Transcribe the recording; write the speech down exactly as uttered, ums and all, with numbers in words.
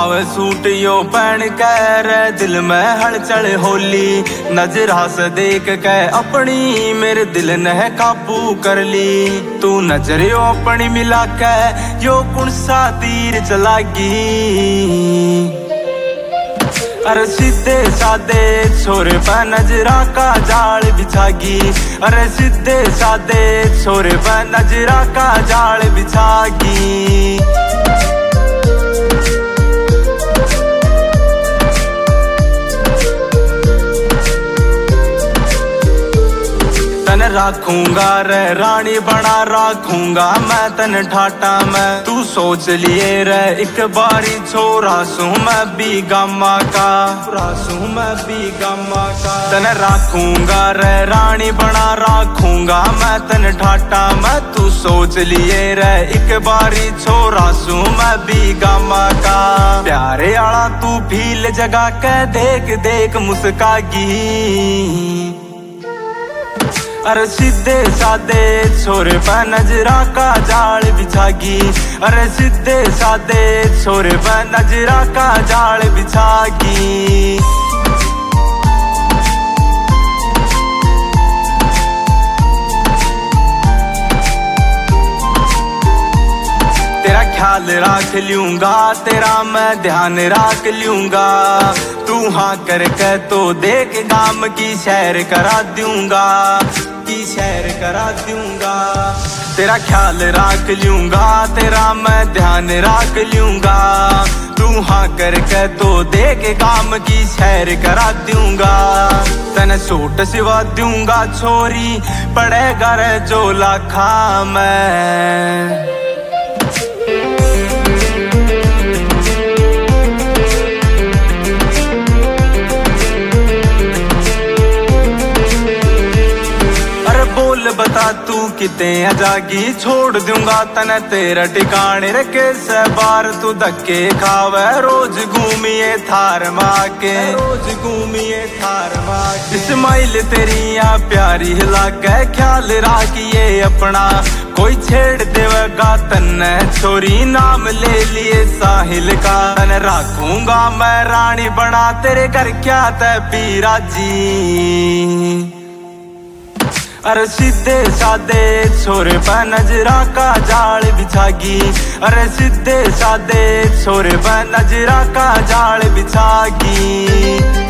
आवे सूट यो पहन कर दिल में हलचल होली। नजरा से देख के अपनी मेरे दिल ने काबू कर ली। तू नजर यो अपनी मिला के यो कौन सा तीर चलागी। अरे सीधे सादे छोरे पे नजरा का जाल बिछागी। अरे सीधे सादे छोरे पे नजरा का जाल बिछागी। तन राखूंगा रे रानी बना राखूंगा मैं तन ठाटा में। तू सोच लिए रे एक बारी छोरा सू मैं भी गामा का। रासू मैं भी गामा का। तन राखूंगा रे रानी बना राखूंगा मैं तन ठाटा में। तू सोच लिए रे एक बारी छोरा सू मैं भी गामा का। प्यारे आला तू भील जगा के देख देख मुस्कागी। अरे सीधे सादे छोरे पे नजरा का जाल बिछागी। अरे सीधे सादे छोरे पे नजरा का जाल बिछागी। तेरा ख्याल रख लूंगा तेरा मैं ध्यान रख लूंगा। तू हाँ करके तो देख गाम की सैर करा दूंगा। की सैर करा दूंगा। तेरा ख्याल रख लूंगा तेरा मैं ध्यान रख लूंगा। तू हाँ करके तो देख गाम की सैर करा दूंगा। तने सूट सिवा दूंगा छोरी पड़ेगा रे जो लाखा में। बता तू किते जागी छोड़ दूंगा तने तेरा ठिकाने रखे से बार। तू धक्के खावे रोज घूमिए थार माके। रोज घूमिए थार माके। इस्माइल तेरी या प्यारी लागे ख्याल राखिए अपना। कोई छेड़ देवेगा तन्ने छोरी नाम ले लिए साहिल का। तने राखूंगा मैं रानी बना तेरे घर क्या तय पीरा जी। अरे सीधे सादे छोरे पे नजरा का जाल बिछागी। अरे सीधे सादे छोरे पे नजरा का जाल बिछागी।